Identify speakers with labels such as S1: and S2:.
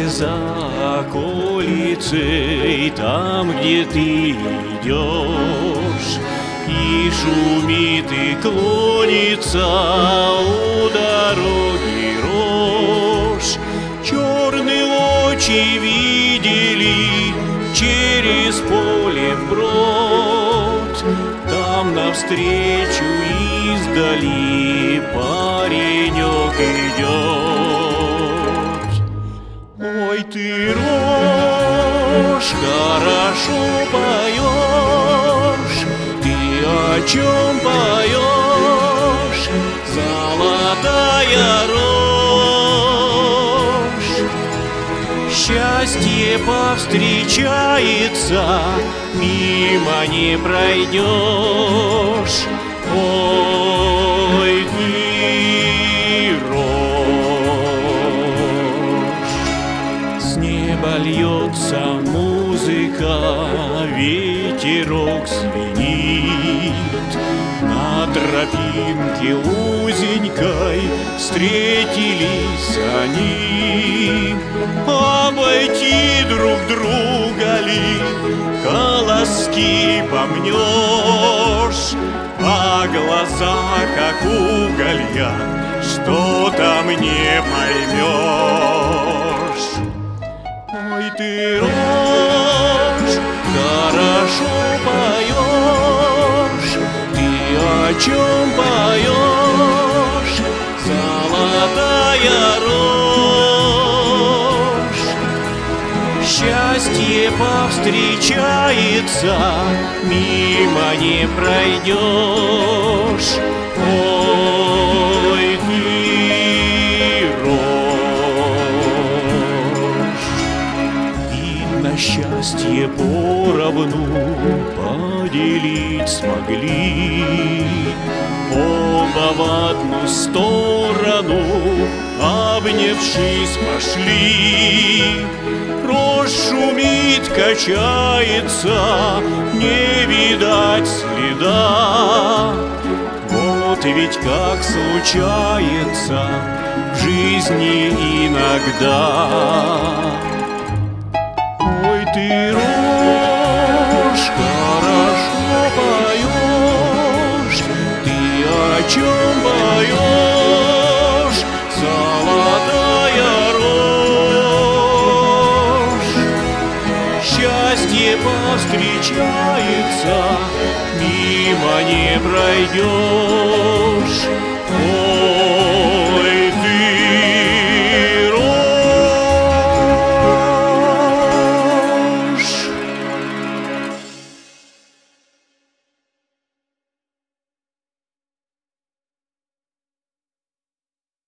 S1: за околицей, там, где ты идешь, и шумит, и клонится у дороги рожь. Черные лучи видели через поле вброд, там навстречу издали паренек идет. Ой, ты, рожь, хорошо поешь, ты о чем поешь, золотая рожь? Счастье повстречается, мимо не пройдешь. Ой, ты, рожь. С неба льется музыка, ветерок звенит. На тропинке узенькой встретились они. Обойти друг друга ли, колоски помнешь, а глаза, как уголья, что там не поймешь. Ой, ты, рожь, хорошо поешь, ты о чем поешь, золотая рожь? Счастье повстречается, мимо не пройдешь. Ой, ты, рожь. Видно, счастье поровну поделить смогли, оба в одну сторону, обнявшись, пошли. Рожь шумит, качается, не видать следа. Вот ведь как случается в жизни иногда. Ой, ты, рожь, хорошо поешь, ты о чем поешь, золотая рожь? Счастье повстречается, мимо не пройдешь.